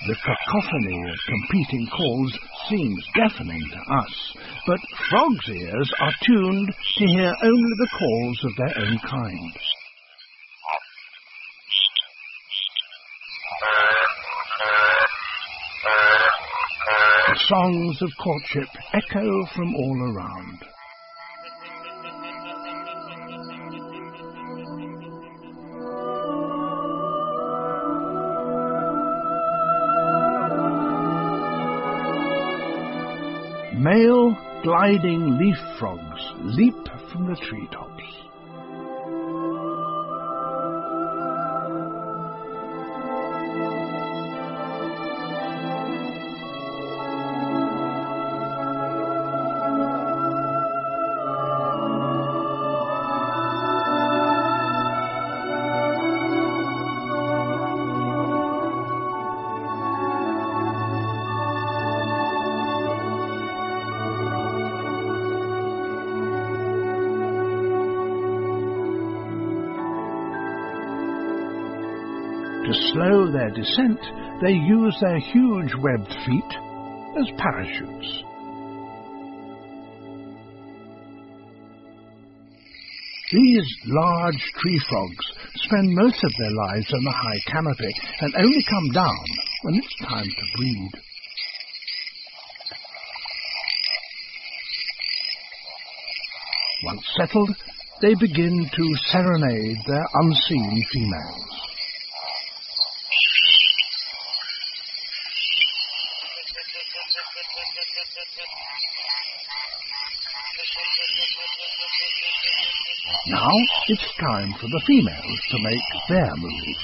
The cacophony of competing calls seems deafening to us, but frogs' ears are tuned to hear only the calls of their own kind. The songs of courtship echo from all around. Male gliding leaf frogs leap from the treetops. To slow their descent, they use their huge webbed feet as parachutes. These large tree frogs spend most of their lives on the high canopy and only come down when it's time to breed. Once settled, they begin to serenade their unseen females. Now it's time for the females to make their move.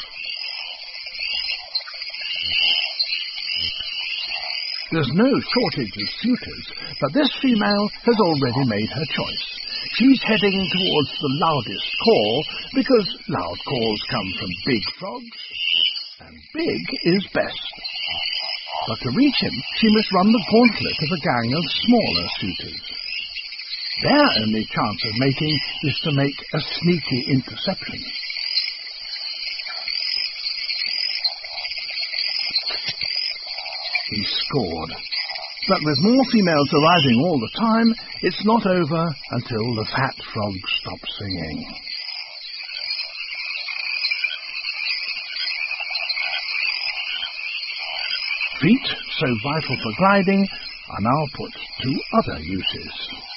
There's no shortage of suitors, but this female has already made her choice. She's heading towards the loudest call, because loud calls come from big frogs, and big is best. But to reach him, she must run the gauntlet of a gang of smaller suitors. Their only chance of mating is to make a sneaky interception. He scored. But with more females arriving all the time, it's not over until the fat frog stops singing. Feet, so vital for gliding, are now put to other uses.